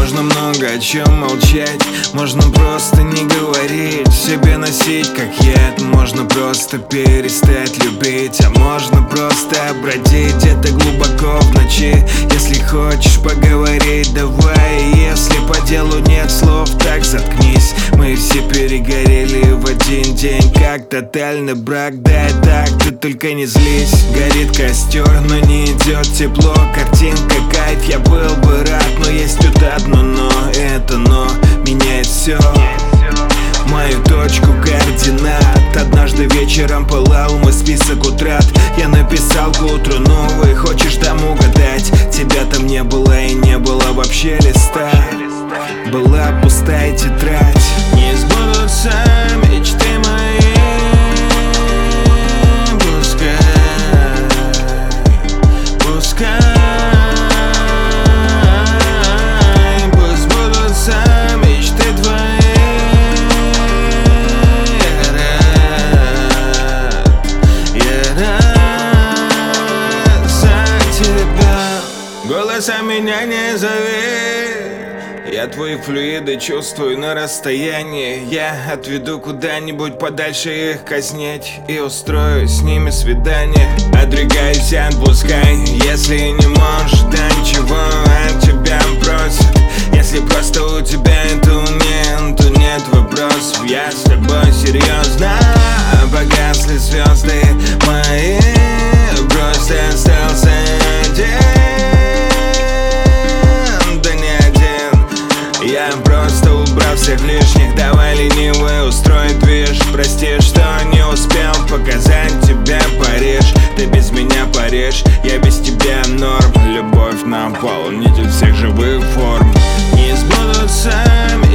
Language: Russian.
Можно много о чем молчать, можно просто не говорить, себе носить как яд. Можно просто перестать любить, а можно просто бродить где-то глубоко в ночи. Если хочешь поговорить, давай. Если по делу нет слов, так заткнись. Мы все перегорели в один день, как тотальный брак. Да, так, ты только не злись. Горит костер, но не идет тепло. Картинка кайф, я был бы рад, но есть тут одно но. Это но меняет все, мою точку координат. Однажды вечером пылал мой список утрат. Я написал к утру новый, хочешь там угадать? Тебя там не было и не было вообще листа. Была пустая тетрадь. Не сбудутся мечты мои, пускай пусть сбудутся мечты твои. Я рад за тебя. Голосом меня не зови, я твои флюиды чувствую на расстоянии. Я отведу куда-нибудь подальше их казнить и устрою с ними свидание. Отрекайся, отпускай, если не можешь, да ничего от тебя просят. Если просто у тебя это умеет, то нет вопросов. Я с тобой серьезно. Погасли звезды мои, просто остался один. Я просто убрал всех лишних, давай ленивый устроить движ. Прости, что не успел показать тебе Париж. Ты без меня Париж, я без тебя норм. Любовь наполнитель всех живых форм. Не сбудутся